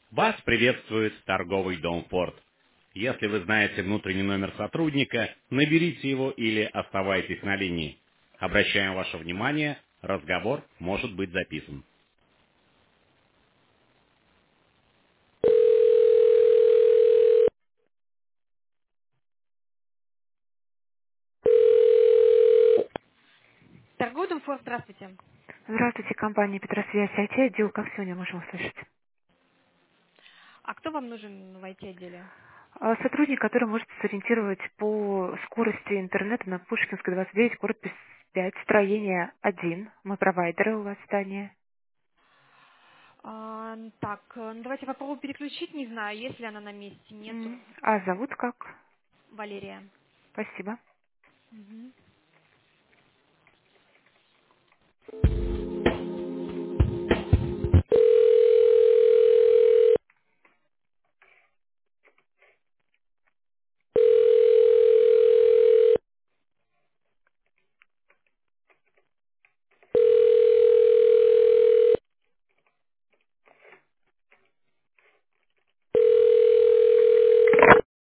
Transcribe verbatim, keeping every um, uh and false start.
Вас приветствует торговый дом Форд. Если вы знаете внутренний номер сотрудника, наберите его или оставайтесь на линии. Обращаем ваше внимание, разговор может быть записан. Торговый дом Форд, здравствуйте. Здравствуйте, компания Петросвязь ай ти отдел. Как сегодня можем услышать? А кто вам нужен в ай ти-отделе? А, Сотрудник, который может сориентировать по скорости интернета на Пушкинской двадцать девять, корпус пять, строение один. Мы провайдеры у вас в здании. А, так, э, ну давайте попробую переключить, не знаю, есть ли она на месте, нету. М, А зовут как? Валерия. Спасибо. Мгм.